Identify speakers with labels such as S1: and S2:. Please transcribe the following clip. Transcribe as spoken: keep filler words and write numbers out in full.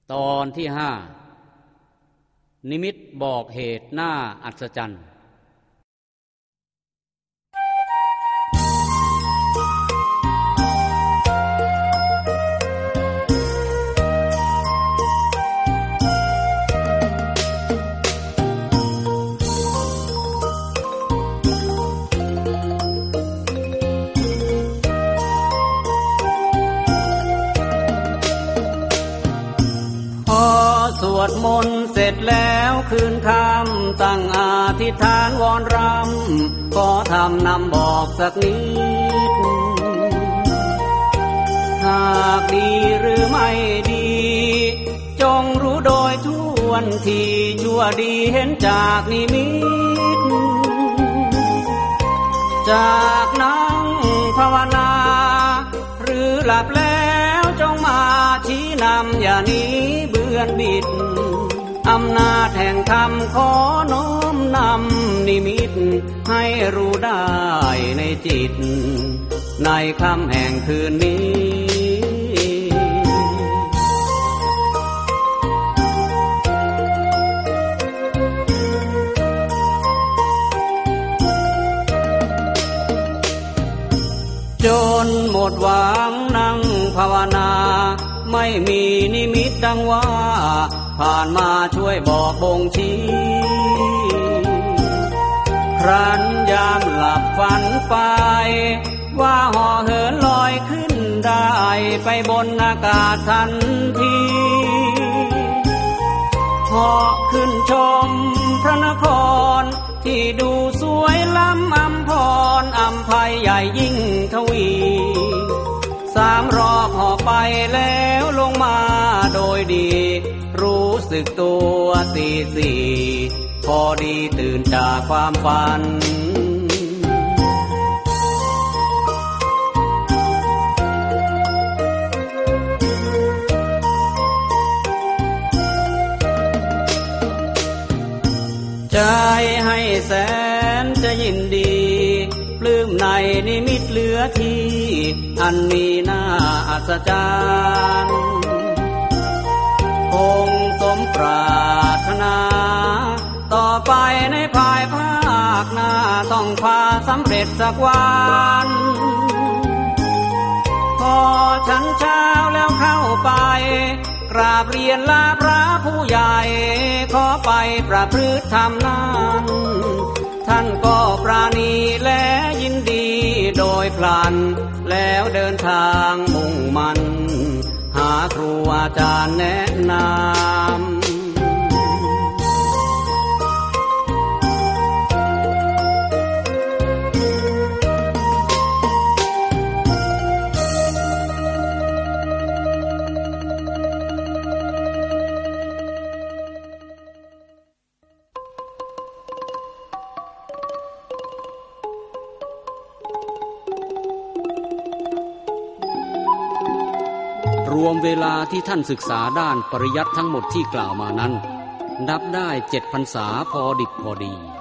S1: ตอนที่ห้านิมิตบอกเหตุน่าอัศจรรย์
S2: สวดมนต์เสร็จแล้วคืนคำตั้งอธิษฐานวอนรำขอทำนำบอกสักนิดหากดีหรือไม่ดีจงรู้โดยทั่วทีชั่วดีเห็นจากนิมิตจากนั่งภาวนาหรือหลับแล้วจงมาชี้นำอย่าหนีเบือนบิดอำนาจแห่งธรรมขอน้อมนำนิมิตให้รู้ได้ในจิตในค่ำแห่งคืนนี้จนหมดหวังนั่งภาวนาไม่มีนิมิตดังว่าผ่านมาช่วยบอกบ่งชี้ครั้นยามหลับฝันไปว่าห่อเหินลอยขึ้นได้ไปบนอากาศทันทีเหาะขึ้นชมพระนครที่ดูสวยล้ำอำพรอำไพใหญ่ยิ่งทวีสามรอบเหาะไปแล้วลงมาโดยดีรู้สึกตัวตีสี่พอดีตื่นจากความฝันใจให้แสนจะยินดีปลื้มในนิมิตเหลือที่อันมีน่าอัศจรรย์คงสมปรารถนาต่อไปในภายภาคหน้าต้องพาสำเร็จสักวันพอฉันเช้าแล้วเข้าไปกราบเรียนลาพระผู้ใหญ่ขอไปประพฤติธรรมนั้นท่านก็ปราณีและยินดีโดยพลันแล้วเดินทางมุ่งมั่นหาครูอาจารย์แนะนำ
S1: รวมเวลาที่ท่านศึกษาด้านปริยัติทั้งหมดที่กล่าวมานั้นนับได้เจ็ดพรรษาพอดิบพอดี